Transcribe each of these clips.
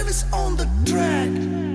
Travis on the track.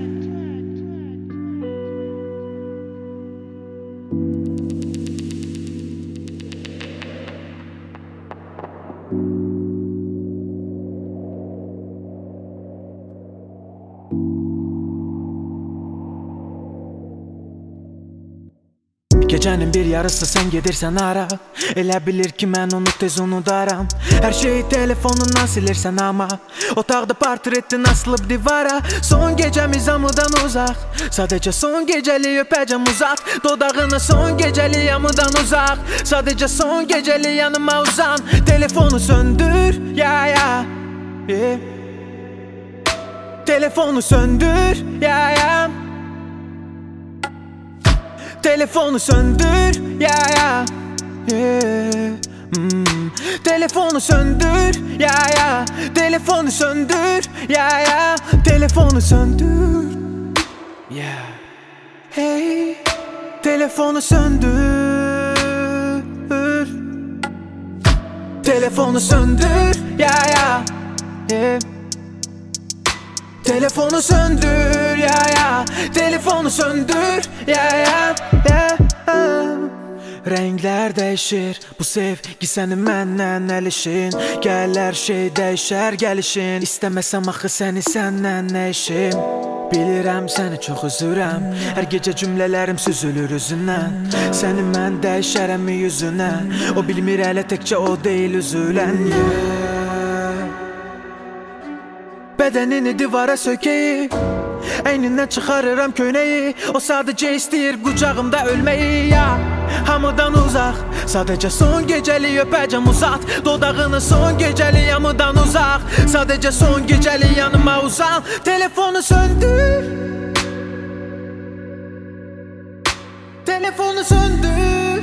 Gecenin bir yarısı sen gedirsen ara. Elə bilir ki mən onu tez unudaram. Hər şeyi telefonundan silirsən ama otaqda portretin asılıb divara. Son gecəmiz hamıdan uzaq, sadəcə son gecəlik öpəcəm uzat. Dodağını son gecəlik hamıdan uzaq, sadəcə son gecəlik yanıma uzan. Telefonu söndür, ya ya, yeah. Telefonu söndür, ya ya. Telefonu söndür, ya ya, yeah. Telefonu söndür, ya ya. Telefonu söndür, ya ya. Telefonu söndür, yeah. Hey, telefonu söndür. Telefonu söndür, ya ya, yeah. Telefonu söndür, ya ya. Telefonu söndür, ya ya, yeah. Renkler değişir, bu sevgi senin məndən əlişin. Gələr şey dəyişər gəlişin. İstəməsəm axı səni səndən nə işim. Bilirəm səni çox üzürəm, hər gecə cümlələrim süzülür üzündən. Səni mən dəyişərəm yüzünə, o bilmir hələ təkcə o deyil üzülən, yeah. Bədənini divara sökeyim, əynindən çıxarıram köynəyi. O sadəcə istəyir qucağımda ölməyi, ya. Hamıdan uzaq, sadəcə son gecəlik öpəcəm uzat. Dodağını son gecəlik hamıdan uzaq, sadəcə son gecəlik yanıma uzan. Telefonu söndür. Telefonu söndür.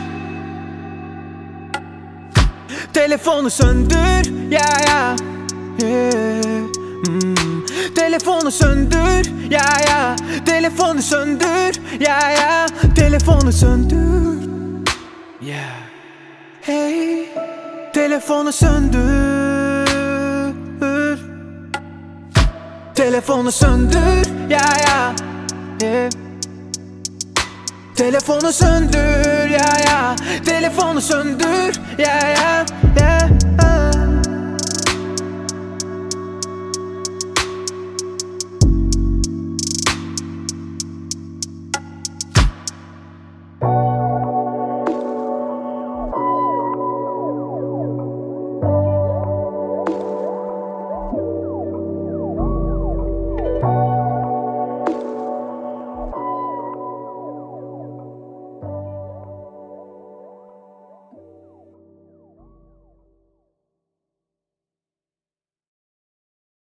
Telefonu söndür, ya ya, yeah. Telefonu söndür, ya ya. Telefonu söndür, ya ya. Telefonu söndür, yeah. Hey, telefonu söndür. Telefonu söndür, ya ya, yeah. Telefonu söndür, ya ya. Telefonu söndür, ya ya, yeah.